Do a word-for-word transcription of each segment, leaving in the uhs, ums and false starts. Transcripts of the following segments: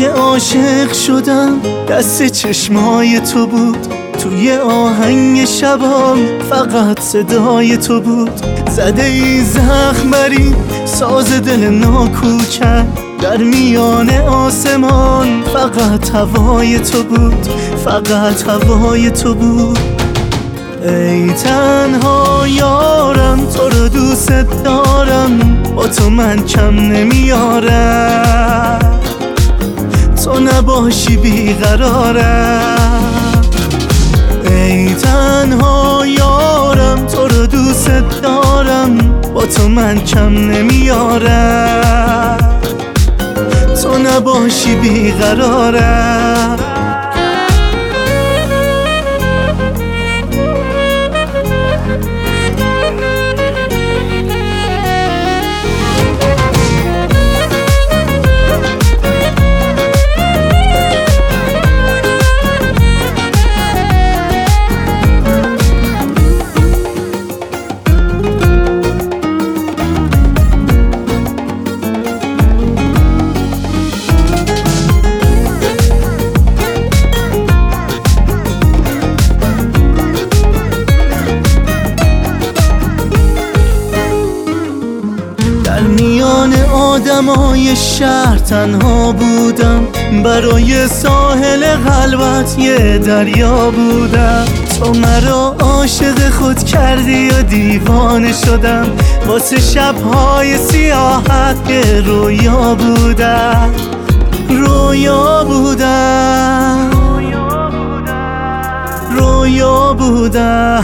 که عاشق شدم دست چشمای تو بود، توی آهنگ شبام فقط صدای تو بود. زده ای زخم بری ساز دل ناکوکم، در میان آسمان فقط هوای تو بود، فقط هوای تو بود. ای تنها یارم تو رو دوست دارم، با تو من کم نمیارم، تو نباشی بیقرارم. ای تنها یارم تو رو دوست دارم، با تو من کم نمیارم، تو نباشی بیقرارم. میان آدمای شهر تنها بودم، برای ساحل قلبت یه دریا بودم. تو مرا عاشق خود کردی و دیوانه شدم، واسه شبهای سیاحت یه رویا بودم، رویا بودم، رویا بودم،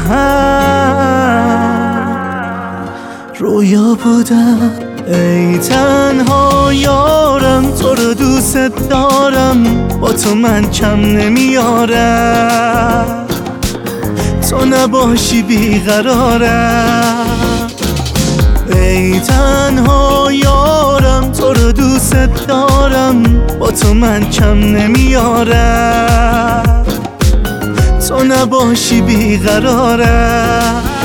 رویا بودم. ای تنها یارم تو رو دوست دارم، با تو من کم نمیارم، تو نباشی بیقرارم. ای تنها یارم تو رو دوست دارم، با تو من کم نمیارم، تو نباشی بیقرارم.